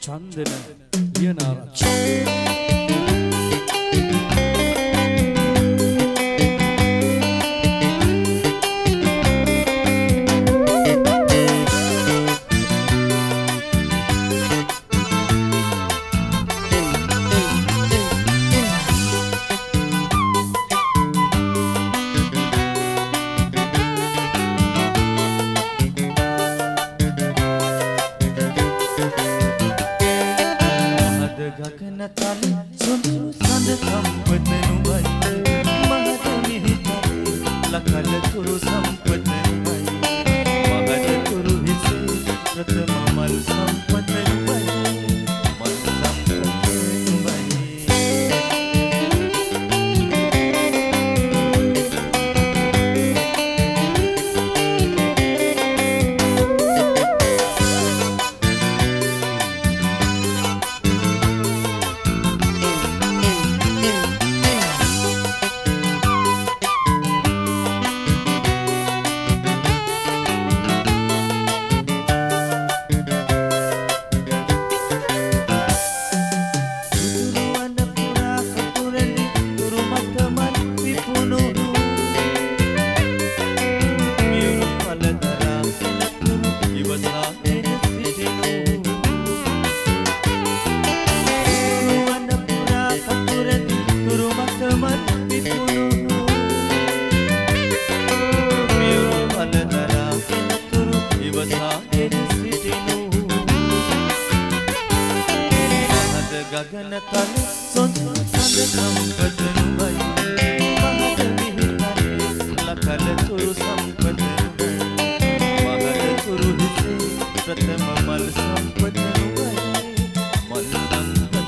චන්දන ලියනාරච්චි ගගනතල සුඳුරු සඳ සම්පත නුඹයි මහත මිහිතල ලකල තුරු සම්පත නුඹයි මහත තුරු හිසේ ප්‍රථම මල් සම්පත නුඹයි මල් සම්පත නුඹයි ගගනතල සොඳුරු සඳ සම්පත නුඹයි මහත මිහිතල ලකල තුරු සම්පත නුඹයි මහත තුරු හිසේ ප්‍රථම මල් සම්පත නුඹයි මල් සම්පත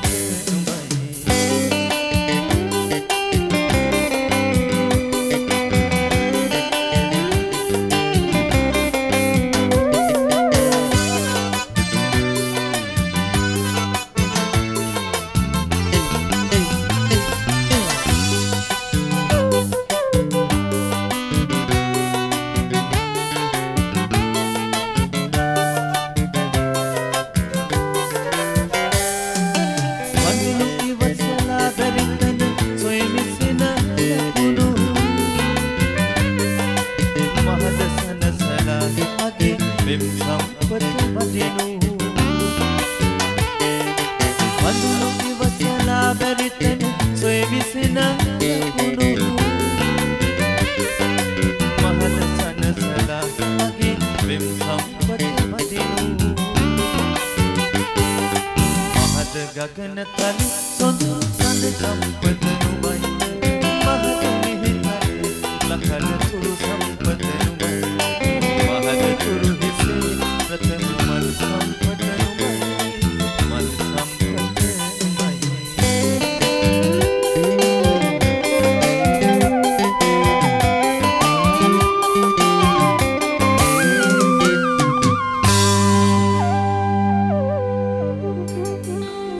සම්පත වදිනු වඳුරු ඉවසලා බැරිතන සොය විසින ලකුණු මහද සනසලා මගේ වෙම් සම්පත වදිනු මහද ගගනතල සොඳුරු සඳ සම්පත